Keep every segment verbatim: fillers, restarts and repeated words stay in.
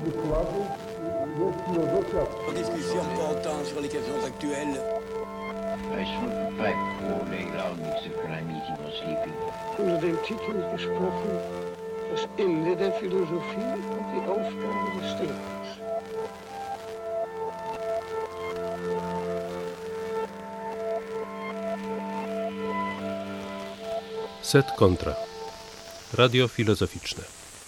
Discussion portant sur les questions actuelles. I smoke pipe all day long except when I'm eating or sleeping. Unter dem Titel gesprochen, das Ende der Philosophie und die Aufgabe des Denkens. Set kontra. Radio filozoficzne.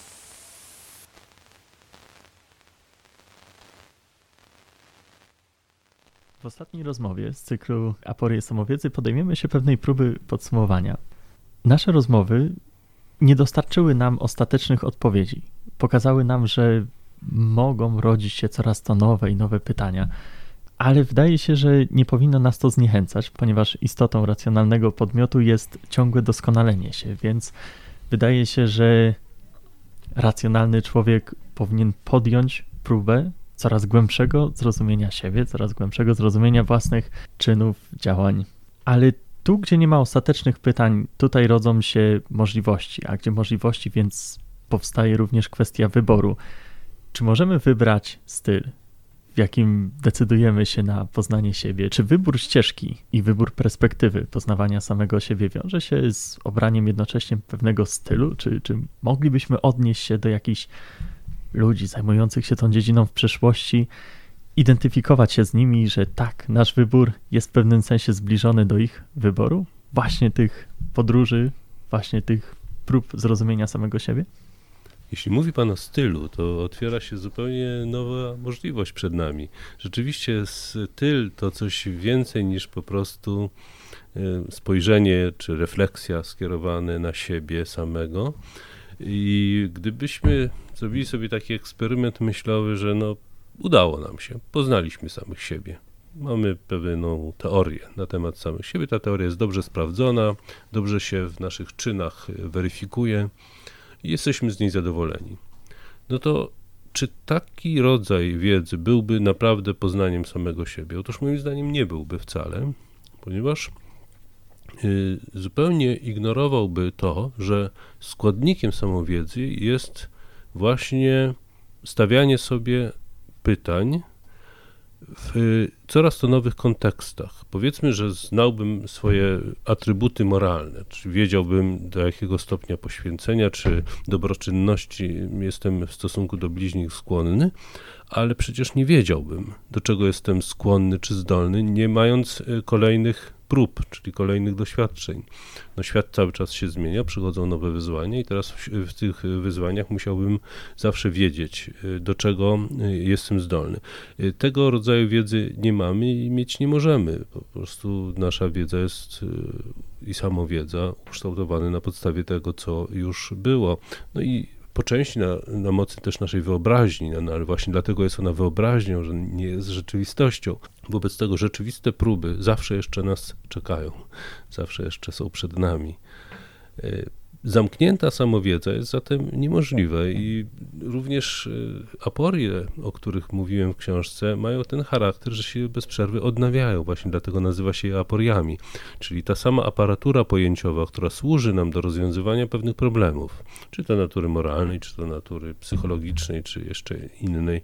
W ostatniej rozmowie z cyklu Aporie Samowiedzy podejmiemy się pewnej próby podsumowania. Nasze rozmowy nie dostarczyły nam ostatecznych odpowiedzi. Pokazały nam, że mogą rodzić się coraz to nowe i nowe pytania, ale wydaje się, że nie powinno nas to zniechęcać, ponieważ istotą racjonalnego podmiotu jest ciągłe doskonalenie się, więc wydaje się, że racjonalny człowiek powinien podjąć próbę coraz głębszego zrozumienia siebie, coraz głębszego zrozumienia własnych czynów, działań. Ale tu, gdzie nie ma ostatecznych pytań, tutaj rodzą się możliwości, a gdzie możliwości, więc powstaje również kwestia wyboru. Czy możemy wybrać styl, w jakim decydujemy się na poznanie siebie? Czy wybór ścieżki i wybór perspektywy poznawania samego siebie wiąże się z obraniem jednocześnie pewnego stylu? Czy, czy moglibyśmy odnieść się do jakichś ludzi zajmujących się tą dziedziną w przeszłości, identyfikować się z nimi, że tak, nasz wybór jest w pewnym sensie zbliżony do ich wyboru? Właśnie tych podróży, właśnie tych prób zrozumienia samego siebie? Jeśli mówi Pan o stylu, to otwiera się zupełnie nowa możliwość przed nami. Rzeczywiście styl to coś więcej niż po prostu spojrzenie czy refleksja skierowane na siebie samego. I gdybyśmy zrobili sobie taki eksperyment myślowy, że no udało nam się, poznaliśmy samych siebie. Mamy pewną teorię na temat samych siebie. Ta teoria jest dobrze sprawdzona, dobrze się w naszych czynach weryfikuje i jesteśmy z niej zadowoleni. No to czy taki rodzaj wiedzy byłby naprawdę poznaniem samego siebie? Otóż moim zdaniem nie byłby wcale, ponieważ y, zupełnie ignorowałby to, że składnikiem samowiedzy jest właśnie stawianie sobie pytań w coraz to nowych kontekstach. Powiedzmy, że znałbym swoje atrybuty moralne, czy wiedziałbym, do jakiego stopnia poświęcenia czy dobroczynności jestem w stosunku do bliźnich skłonny, ale przecież nie wiedziałbym, do czego jestem skłonny czy zdolny, nie mając kolejnych prób, czyli kolejnych doświadczeń. No, świat cały czas się zmienia, przychodzą nowe wyzwania i teraz w, w tych wyzwaniach musiałbym zawsze wiedzieć, do czego jestem zdolny. Tego rodzaju wiedzy nie mamy i mieć nie możemy. Po prostu nasza wiedza jest i samowiedza ukształtowana na podstawie tego, co już było. No i po części na, na mocy też naszej wyobraźni, no, ale właśnie dlatego jest ona wyobraźnią, że nie jest rzeczywistością. Wobec tego rzeczywiste próby zawsze jeszcze nas czekają, zawsze jeszcze są przed nami. Zamknięta samowiedza jest zatem niemożliwa i również aporie, o których mówiłem w książce, mają ten charakter, że się bez przerwy odnawiają. Właśnie dlatego nazywa się je aporiami, czyli ta sama aparatura pojęciowa, która służy nam do rozwiązywania pewnych problemów, czy to natury moralnej, czy to natury psychologicznej, czy jeszcze innej.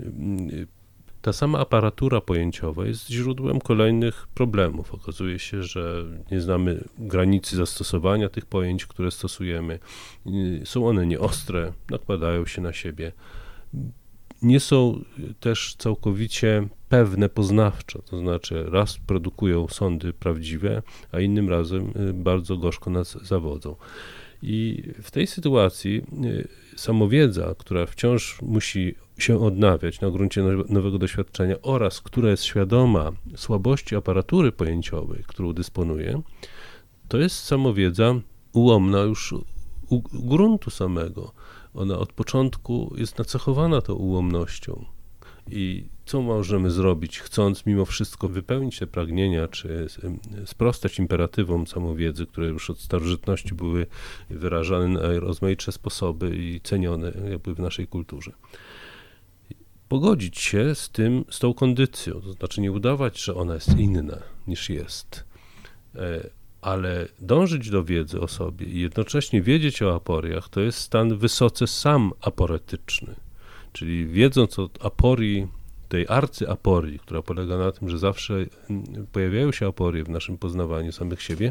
Ta sama aparatura pojęciowa jest źródłem kolejnych problemów. Okazuje się, że nie znamy granicy zastosowania tych pojęć, które stosujemy. Są one nieostre, nakładają się na siebie. Nie są też całkowicie pewne poznawczo, to znaczy raz produkują sądy prawdziwe, a innym razem bardzo gorzko nas zawodzą. I w tej sytuacji samowiedza, która wciąż musi się odnawiać na gruncie nowego doświadczenia oraz która jest świadoma słabości aparatury pojęciowej, którą dysponuje, to jest samowiedza ułomna już u gruntu samego. Ona od początku jest nacechowana tą ułomnością. I co możemy zrobić, chcąc mimo wszystko wypełnić te pragnienia, czy sprostać imperatywom samowiedzy, które już od starożytności były wyrażane na rozmaite sposoby i cenione jakby w naszej kulturze. Pogodzić się z tym, z tą kondycją, to znaczy nie udawać, że ona jest inna niż jest, ale dążyć do wiedzy o sobie i jednocześnie wiedzieć o aporiach, to jest stan wysoce sam aporetyczny. Czyli wiedząc o aporii, tej arcyaporii, która polega na tym, że zawsze pojawiają się aporie w naszym poznawaniu samych siebie,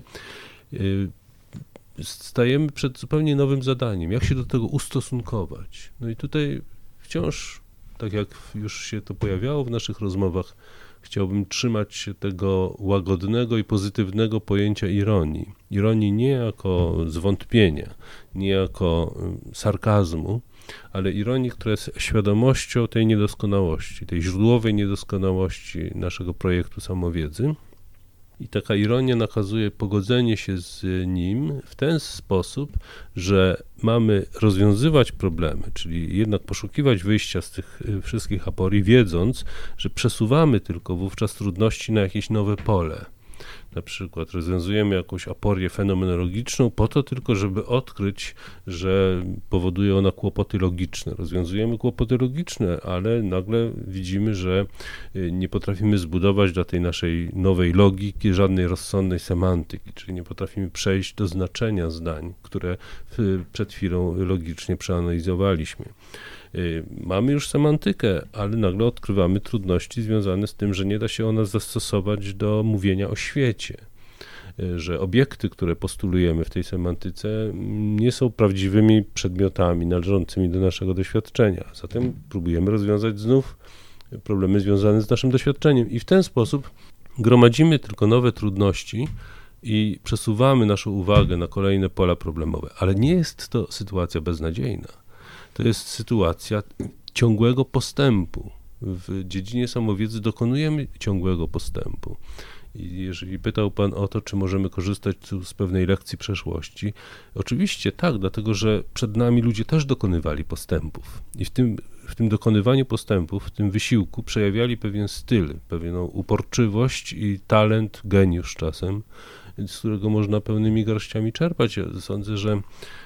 stajemy przed zupełnie nowym zadaniem. Jak się do tego ustosunkować? No i tutaj wciąż, tak jak już się to pojawiało w naszych rozmowach, chciałbym trzymać się tego łagodnego i pozytywnego pojęcia ironii. Ironii nie jako zwątpienia, nie jako sarkazmu, ale ironii, która jest świadomością tej niedoskonałości, tej źródłowej niedoskonałości naszego projektu samowiedzy. I taka ironia nakazuje pogodzenie się z nim w ten sposób, że mamy rozwiązywać problemy, czyli jednak poszukiwać wyjścia z tych wszystkich aporii, wiedząc, że przesuwamy tylko wówczas trudności na jakieś nowe pole. Na przykład rozwiązujemy jakąś aporię fenomenologiczną po to tylko, żeby odkryć, że powoduje ona kłopoty logiczne. Rozwiązujemy kłopoty logiczne, ale nagle widzimy, że nie potrafimy zbudować dla tej naszej nowej logiki żadnej rozsądnej semantyki, czyli nie potrafimy przejść do znaczenia zdań, które przed chwilą logicznie przeanalizowaliśmy. Mamy już semantykę, ale nagle odkrywamy trudności związane z tym, że nie da się ona zastosować do mówienia o świecie, że obiekty, które postulujemy w tej semantyce, nie są prawdziwymi przedmiotami należącymi do naszego doświadczenia. Zatem próbujemy rozwiązać znów problemy związane z naszym doświadczeniem i w ten sposób gromadzimy tylko nowe trudności i przesuwamy naszą uwagę na kolejne pola problemowe. Ale nie jest to sytuacja beznadziejna. To jest sytuacja ciągłego postępu. W dziedzinie samowiedzy dokonujemy ciągłego postępu. I jeżeli pytał Pan o to, czy możemy korzystać tu z pewnej lekcji przeszłości, oczywiście tak, dlatego że przed nami ludzie też dokonywali postępów. I w tym, w tym dokonywaniu postępów, w tym wysiłku przejawiali pewien styl, pewną uporczywość i talent, geniusz czasem, z którego można pełnymi garściami czerpać. Ja sądzę, że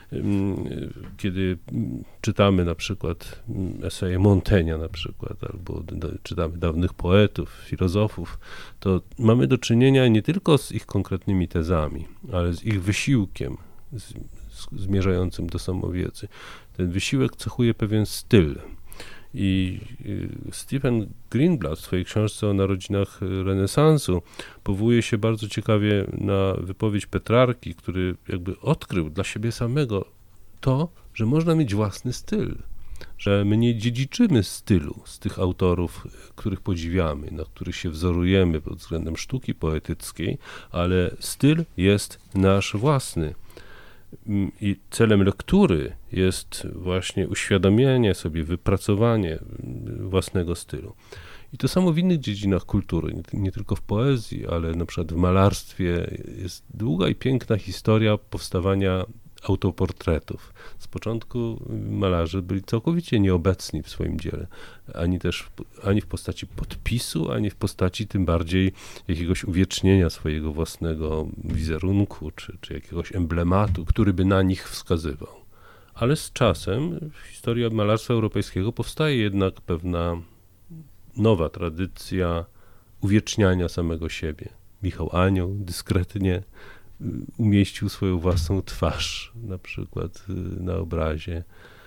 kiedy czytamy na przykład eseje Montaigne'a na przykład, albo czytamy dawnych poetów, filozofów, to mamy do czynienia nie tylko z ich konkretnymi tezami, ale z ich wysiłkiem z, z, zmierzającym do samowiedzy. Ten wysiłek cechuje pewien styl. I Stephen Greenblatt w swojej książce o narodzinach renesansu powołuje się bardzo ciekawie na wypowiedź Petrarki, który jakby odkrył dla siebie samego to, że można mieć własny styl, że my nie dziedziczymy stylu z tych autorów, których podziwiamy, na których się wzorujemy pod względem sztuki poetyckiej, ale styl jest nasz własny. I celem lektury jest właśnie uświadomienie sobie, wypracowanie własnego stylu. I to samo w innych dziedzinach kultury, nie, nie tylko w poezji, ale na przykład w malarstwie jest długa i piękna historia powstawania autoportretów. Z początku malarze byli całkowicie nieobecni w swoim dziele, ani też w, ani w postaci podpisu, ani w postaci tym bardziej jakiegoś uwiecznienia swojego własnego wizerunku, czy, czy jakiegoś emblematu, który by na nich wskazywał. Ale z czasem w historii malarstwa europejskiego powstaje jednak pewna nowa tradycja uwieczniania samego siebie. Michał Anioł dyskretnie umieścił swoją własną twarz, na przykład na obrazie,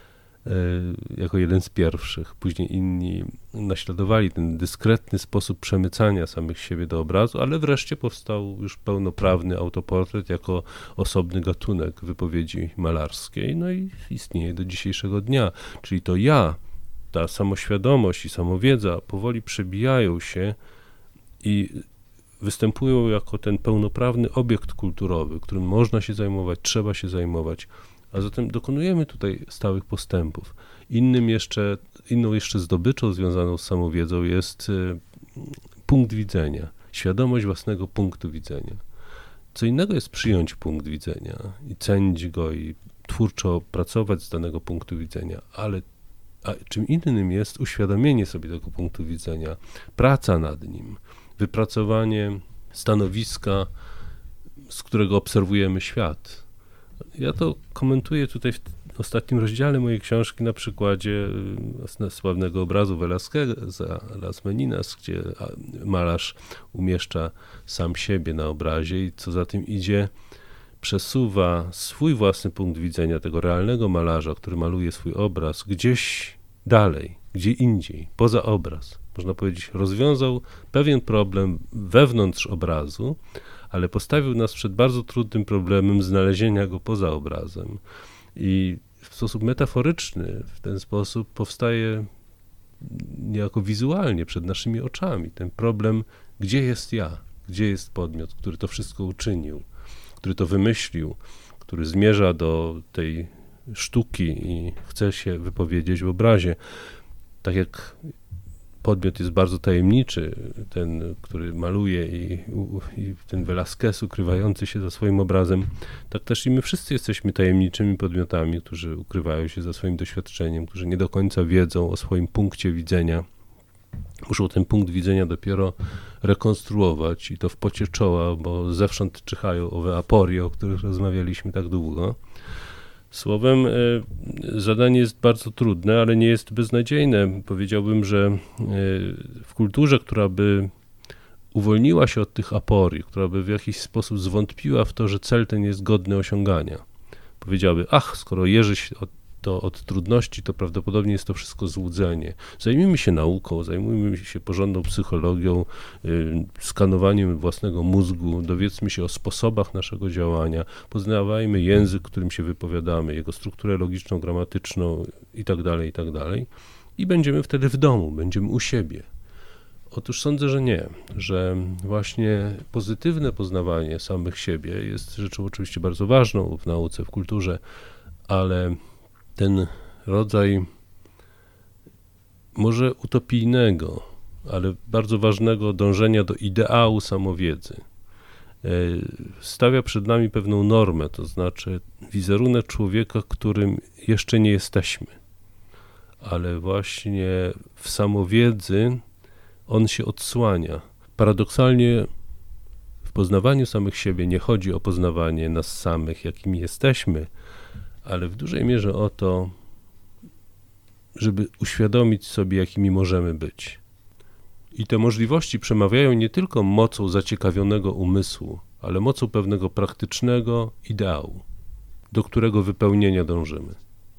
jako jeden z pierwszych. Później inni naśladowali ten dyskretny sposób przemycania samych siebie do obrazu, ale wreszcie powstał już pełnoprawny autoportret jako osobny gatunek wypowiedzi malarskiej, no i istnieje do dzisiejszego dnia. Czyli to ja, ta samoświadomość i samowiedza powoli przebijają się i występują jako ten pełnoprawny obiekt kulturowy, którym można się zajmować, trzeba się zajmować, a zatem dokonujemy tutaj stałych postępów. Innym jeszcze, inną jeszcze zdobyczą związaną z samowiedzą jest punkt widzenia, świadomość własnego punktu widzenia. Co innego jest przyjąć punkt widzenia i cenić go i twórczo pracować z danego punktu widzenia, ale a czym innym jest uświadomienie sobie tego punktu widzenia, praca nad nim, wypracowanie stanowiska, z którego obserwujemy świat. Ja to komentuję tutaj w ostatnim rozdziale mojej książki na przykładzie sławnego obrazu Velázqueza Las Meninas, gdzie malarz umieszcza sam siebie na obrazie i co za tym idzie, przesuwa swój własny punkt widzenia tego realnego malarza, który maluje swój obraz, gdzieś dalej, gdzie indziej, poza obraz. Można powiedzieć, rozwiązał pewien problem wewnątrz obrazu, ale postawił nas przed bardzo trudnym problemem znalezienia go poza obrazem. I w sposób metaforyczny w ten sposób powstaje niejako wizualnie przed naszymi oczami ten problem, gdzie jest ja, gdzie jest podmiot, który to wszystko uczynił, który to wymyślił, który zmierza do tej sztuki i chce się wypowiedzieć w obrazie. Tak jak podmiot jest bardzo tajemniczy, ten, który maluje i, i ten Velasquez ukrywający się za swoim obrazem, tak też i my wszyscy jesteśmy tajemniczymi podmiotami, którzy ukrywają się za swoim doświadczeniem, którzy nie do końca wiedzą o swoim punkcie widzenia. Muszą ten punkt widzenia dopiero rekonstruować i to w pocie czoła, bo zewsząd czyhają owe aporie, o których rozmawialiśmy tak długo. Słowem, zadanie jest bardzo trudne, ale nie jest beznadziejne. Powiedziałbym, że w kulturze, która by uwolniła się od tych aporii, która by w jakiś sposób zwątpiła w to, że cel ten jest godny osiągania, powiedziałaby, ach, skoro jeży się od, to od trudności, to prawdopodobnie jest to wszystko złudzenie. Zajmijmy się nauką, zajmujmy się porządną psychologią, yy, skanowaniem własnego mózgu, dowiedzmy się o sposobach naszego działania, poznawajmy język, którym się wypowiadamy, jego strukturę logiczną, gramatyczną itd., itd. I będziemy wtedy w domu, będziemy u siebie. Otóż sądzę, że nie, że właśnie pozytywne poznawanie samych siebie jest rzeczą oczywiście bardzo ważną w nauce, w kulturze, ale ten rodzaj może utopijnego, ale bardzo ważnego dążenia do ideału samowiedzy stawia przed nami pewną normę, to znaczy wizerunek człowieka, którym jeszcze nie jesteśmy, ale właśnie w samowiedzy on się odsłania. Paradoksalnie w poznawaniu samych siebie nie chodzi o poznawanie nas samych, jakimi jesteśmy, ale w dużej mierze o to, żeby uświadomić sobie, jakimi możemy być. I te możliwości przemawiają nie tylko mocą zaciekawionego umysłu, ale mocą pewnego praktycznego ideału, do którego wypełnienia dążymy.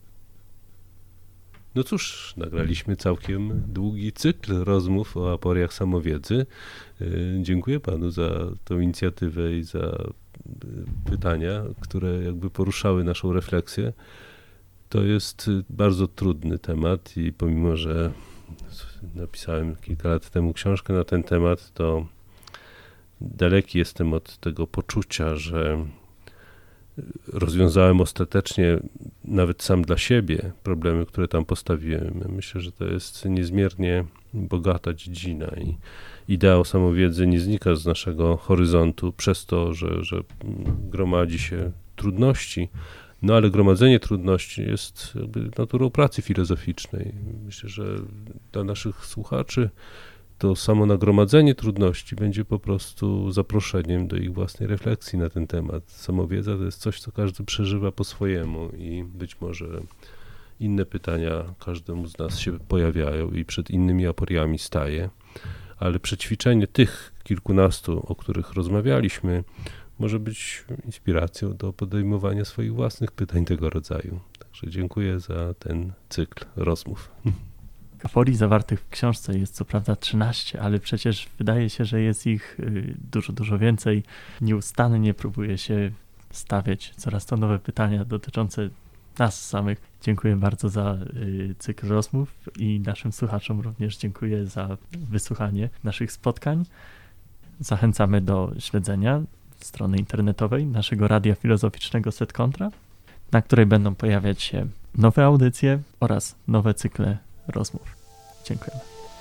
No cóż, nagraliśmy całkiem długi cykl rozmów o aporiach samowiedzy. Dziękuję panu za tą inicjatywę i za pytania, które jakby poruszały naszą refleksję. To jest bardzo trudny temat i pomimo, że napisałem kilka lat temu książkę na ten temat, to daleki jestem od tego poczucia, że rozwiązałem ostatecznie nawet sam dla siebie problemy, które tam postawiłem. Myślę, że to jest niezmiernie bogata dziedzina i ideał samowiedzy nie znika z naszego horyzontu przez to, że, że gromadzi się trudności, no ale gromadzenie trudności jest jakby naturą pracy filozoficznej. Myślę, że dla naszych słuchaczy to samo nagromadzenie trudności będzie po prostu zaproszeniem do ich własnej refleksji na ten temat. Samowiedza to jest coś, co każdy przeżywa po swojemu i być może inne pytania każdemu z nas się pojawiają i przed innymi aporiami staje, ale przećwiczenie tych kilkunastu, o których rozmawialiśmy, może być inspiracją do podejmowania swoich własnych pytań tego rodzaju. Także dziękuję za ten cykl rozmów. Aporii zawartych w książce jest co prawda trzynaście, ale przecież wydaje się, że jest ich dużo, dużo więcej. Nieustannie próbuje się stawiać coraz to nowe pytania dotyczące nas samych. Dziękuję bardzo za cykl rozmów i naszym słuchaczom również dziękuję za wysłuchanie naszych spotkań. Zachęcamy do śledzenia strony internetowej naszego Radia Filozoficznego Set Kontra, na której będą pojawiać się nowe audycje oraz nowe cykle rozmów. Dziękujemy.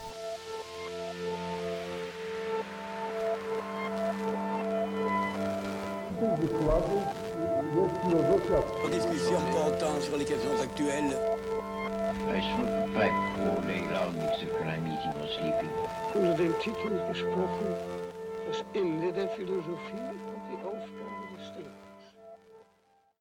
Discussion portant sur les questions actuelles. I should back all day long except when I'm eating or sleeping. Unter dem Titel gesprochen, das Ende der Philosophie und die Aufgabe